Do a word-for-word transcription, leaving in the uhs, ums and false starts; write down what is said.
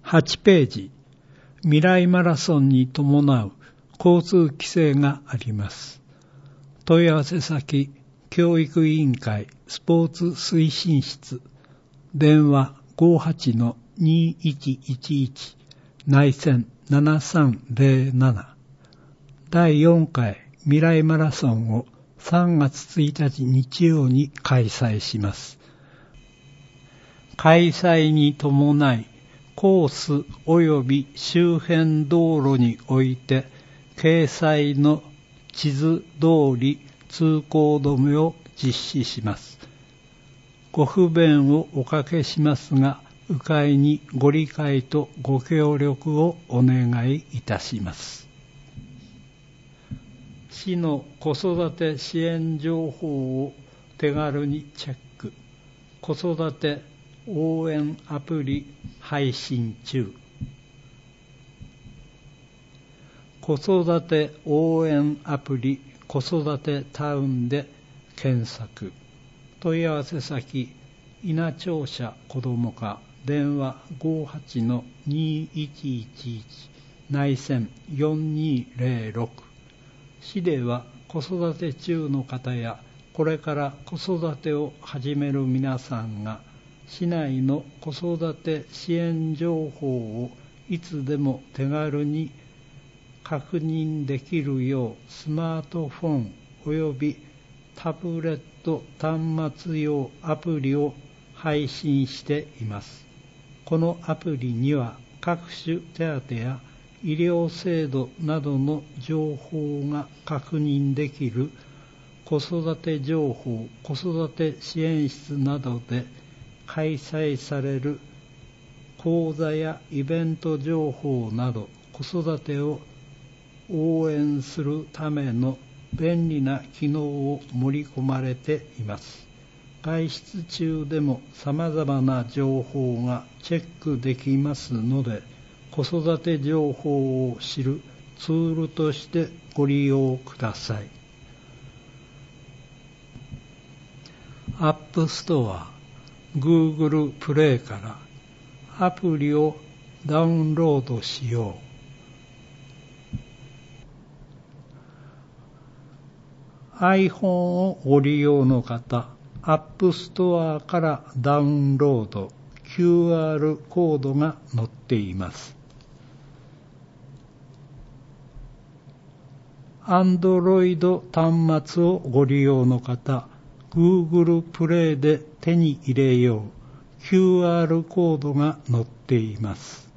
はちページ、未来マラソンに伴う交通規制があります。問い合わせ先、教育委員会スポーツ推進室、電話 ごーはちのにいちいちいち 内線ななさんぜろなな。だいよんかい未来マラソンをさんがつついたち日曜に開催します。開催に伴い、コース及び周辺道路において掲載の地図通り通行止めを実施します。ご不便をおかけしますが、迂回にご理解とご協力をお願いいたします。市の子育て支援情報を手軽にチェック。子育て応援アプリ配信中。子育て応援アプリ子育てタウンで検索。問い合わせ先、稲庁舎子ども課、電話 ごーはちのにいちいちいち 内線よんにぜろろく。市では子育て中の方やこれから子育てを始める皆さんが市内の子育て支援情報をいつでも手軽に確認できるようスマートフォンおよびタブレット端末用アプリを配信しています。このアプリには各種手当や医療制度などの情報が確認できる子育て情報、子育て支援室などで開催される講座やイベント情報など子育てを応援するための便利な機能を盛り込まれています。外出中でも様々な情報がチェックできますので、子育て情報を知るツールとしてご利用ください。アップストア、Google プレイからアプリをダウンロードしよう。iPhone をご利用の方、アップストアからダウンロード、キューアール コードが載っています。Android 端末をご利用の方、Google プレイで手に入れよう、キューアール コードが載っています。